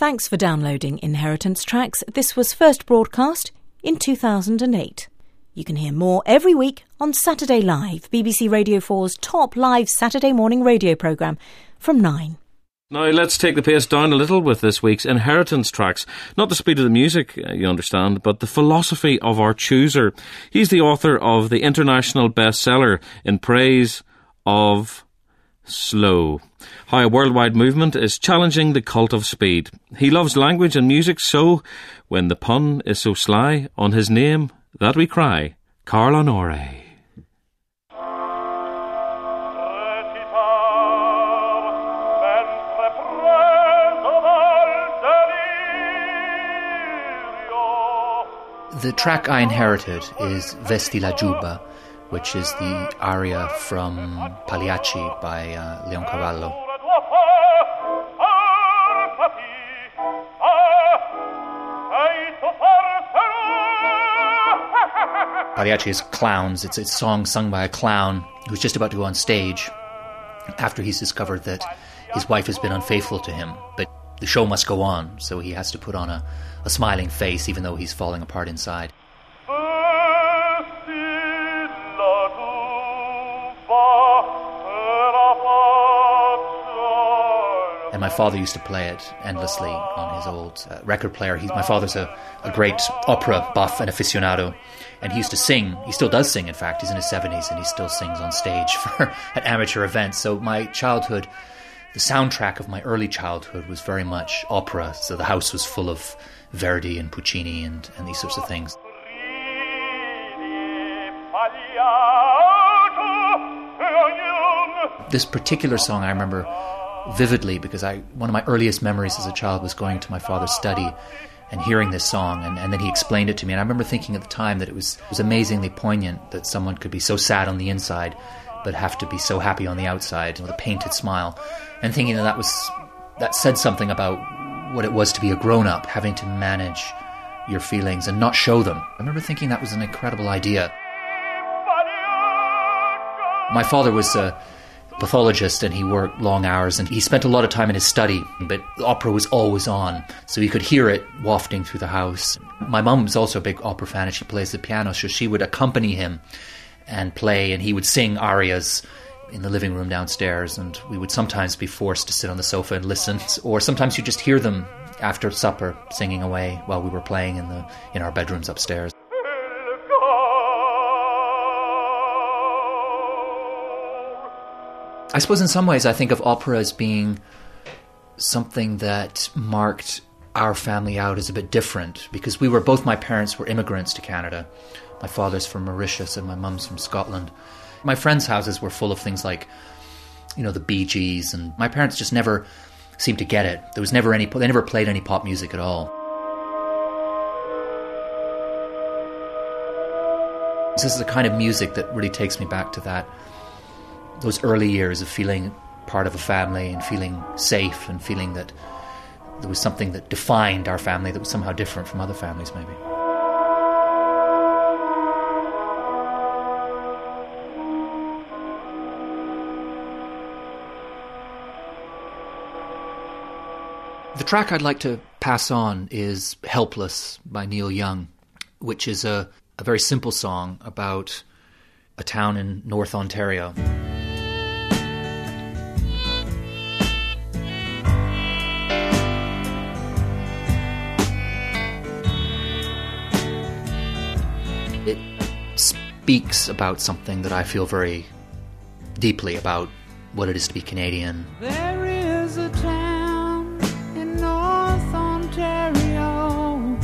Thanks for downloading Inheritance Tracks. This was first broadcast in 2008. You can hear more every week on Saturday Live, BBC Radio 4's top live Saturday morning radio programme from 9. Now let's take the pace down a little with this week's Inheritance Tracks. Not the speed of the music, you understand, but the philosophy of our chooser. He's the author of the international bestseller In Praise of Slow. How a worldwide movement is challenging the cult of speed. He loves language and music, so when the pun is so sly, on his name that we cry, Carl Honore. The track I inherited is Vesti la Giubba, which is the aria from Pagliacci by Leoncavallo. Pagliacci is Clowns. It's a song sung by a clown who's just about to go on stage after he's discovered that his wife has been unfaithful to him. But the show must go on, so he has to put on a smiling face even though he's falling apart inside. And my father used to play it endlessly on his old record player. My father's a great opera buff and aficionado, and he used to sing. He still does sing, in fact. He's in his 70s, and he still sings on stage at amateur events. So my childhood, the soundtrack of my early childhood was very much opera. So the house was full of Verdi and Puccini and these sorts of things. This particular song I remember vividly because one of my earliest memories as a child was going to my father's study and hearing this song, and then he explained it to me, and I remember thinking at the time that it was amazingly poignant that someone could be so sad on the inside but have to be so happy on the outside with a painted smile, and thinking that said something about what it was to be a grown-up, having to manage your feelings and not show them. I remember thinking that was an incredible idea. My father was a pathologist, and he worked long hours, and he spent a lot of time in his study, but the opera was always on, so he could hear it wafting through the house. My mum was also a big opera fan, and she plays the piano, so she would accompany him and play, and he would sing arias in the living room downstairs, and we would sometimes be forced to sit on the sofa and listen, or sometimes you just hear them after supper singing away while we were playing in our bedrooms upstairs. I suppose in some ways I think of opera as being something that marked our family out as a bit different, because both my parents were immigrants to Canada. My father's from Mauritius and my mum's from Scotland. My friends' houses were full of things like, the Bee Gees, and my parents just never seemed to get it. There was never they never played any pop music at all. This is the kind of music that really takes me back to those early years of feeling part of a family and feeling safe and feeling that there was something that defined our family that was somehow different from other families, maybe. The track I'd like to pass on is Helpless by Neil Young, which is a very simple song about a town in North Ontario. It speaks about something that I feel very deeply about, what it is to be Canadian. There is a town in North Ontario,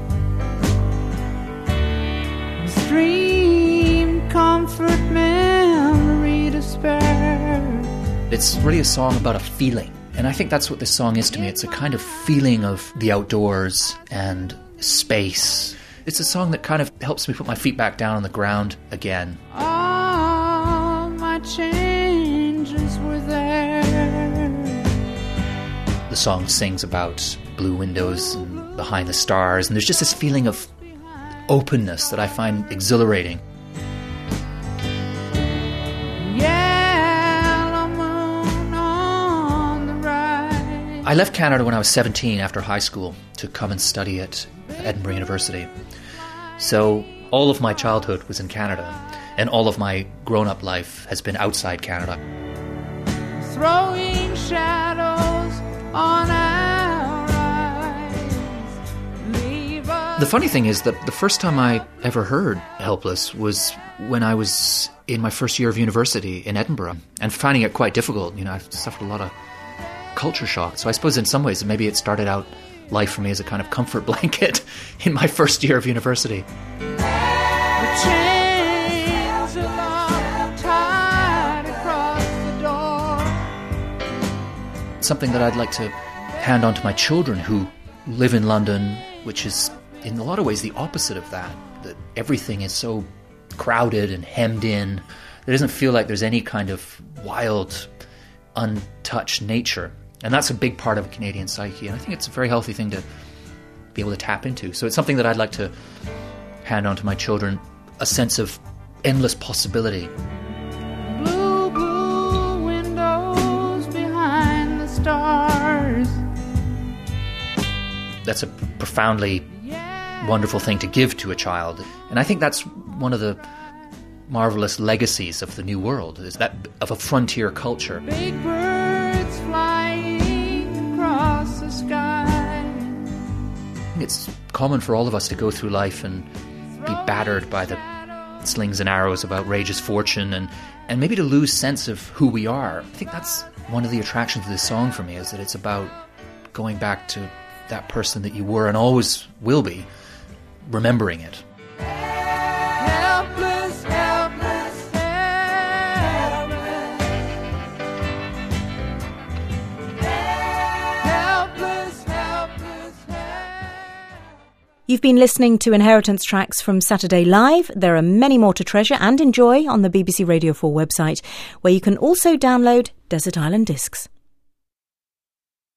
dream, comfort, memory, despair. It's really a song about a feeling, and I think that's what this song is to me. It's a kind of feeling of the outdoors and space. It's a song that kind of helps me put my feet back down on the ground again. All my changes were there. The song sings about blue windows and behind the stars, and there's just this feeling of openness that I find exhilarating. Yellow moon on the right. I left Canada when I was 17 after high school to come and study at Edinburgh University. So all of my childhood was in Canada, and all of my grown-up life has been outside Canada. Throwing shadows on our eyes. Leave us. The funny thing is that the first time I ever heard Helpless was when I was in my first year of university in Edinburgh, and finding it quite difficult. You know, I've suffered a lot of culture shock. So I suppose in some ways maybe it started out life for me as a kind of comfort blanket in my first year of university. The chains are locked tight across the door. Something that I'd like to hand on to my children who live in London, which is in a lot of ways the opposite of that everything is so crowded and hemmed in. There doesn't feel like there's any kind of wild, untouched nature. And that's a big part of a Canadian psyche, and I think it's a very healthy thing to be able to tap into. So it's something that I'd like to hand on to my children, a sense of endless possibility. Blue, blue windows behind the stars. That's a profoundly wonderful thing to give to a child. And I think that's one of the marvelous legacies of the New World, is that of a frontier culture. Big birds flying across the sky. It's common for all of us to go through life and be battered by the slings and arrows of outrageous fortune and maybe to lose sense of who we are. I think that's one of the attractions of this song for me, is that it's about going back to that person that you were and always will be, remembering it. Helpless, helpless, helpless. Helpless, helpless, helpless. You've been listening to Inheritance Tracks from Saturday Live. There are many more to treasure and enjoy on the BBC Radio 4 website, where you can also download Desert Island Discs.